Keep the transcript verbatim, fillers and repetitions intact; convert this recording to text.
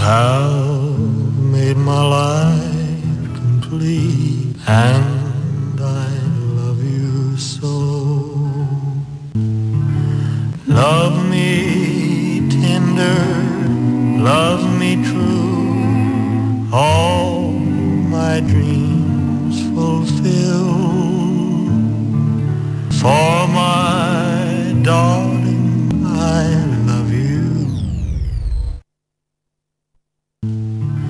have made my life complete, and I love you so. Love me tender, love me true, all my dreams